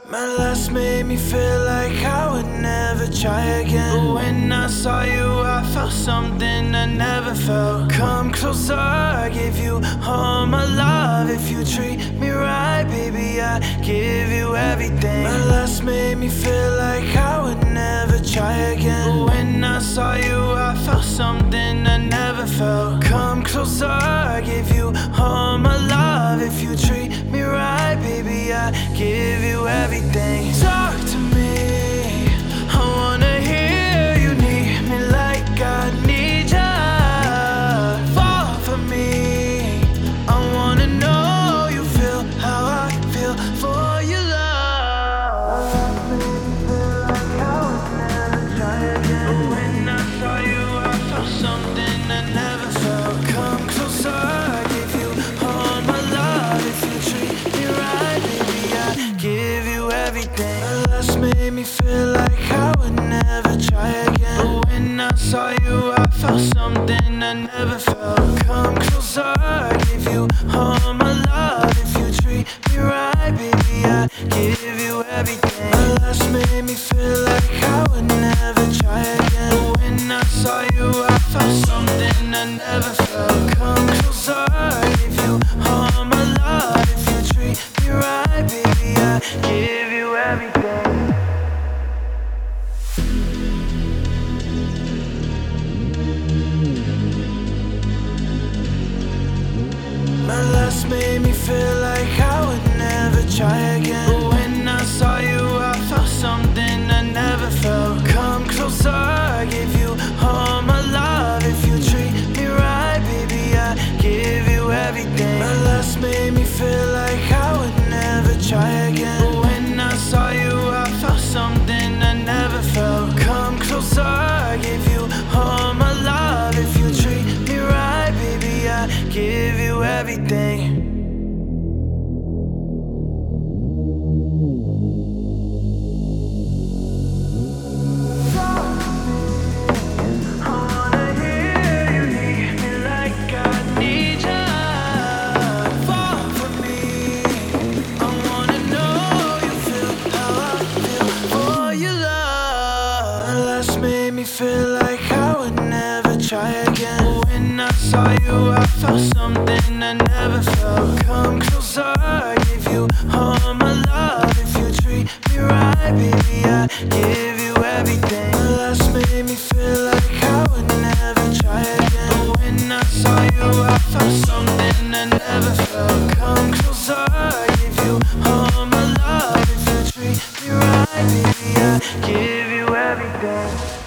My last made me feel like I would never try again. But when I saw you, I felt something I never felt. Come closer, I give you all my love. If you treat me right, baby, I give you everything. My last made me feel like I would never try again. But when I saw you, I felt something I never felt. Come closer, I give you all my love. If you treat me right, baby, I give you everything. Talk to me, I wanna hear you need me like I need ya. Fall for me, I wanna know you feel how I feel for your love. Like I would never try again. But when I saw you, I felt something I never felt. Come closer, I give you all my love. If you treat me right, baby, I give you everything. My last made me feel like I would never try again. But when I saw you, I felt something I never felt. Come closer, I give you all my love. If you treat me right, baby, I give you everything. My last made me feel like I would never try again. But when I saw you, I felt something I never felt. Come closer, I give you all my love. If you treat me right, baby, I give you everything. My last made me feel like I would never try again. But when I saw you, I felt something I never felt. Come closer, I give you all my love. If you treat me right, baby, I give you everything. My last made me feel like I would never try again. But when I saw you, I felt something I never felt. Come closer, I give you all my love. If you treat me right, baby, I give you everything. Made me feel like I would never try again. But when I saw you, I felt something I never felt. Come closer, I give you all my love. If you treat me right, baby, I give you everything. My last made me feel like I would never try again. But when I saw you, I felt something I never felt. Come closer, I give you all my love. If you treat me right, baby, I give you everything.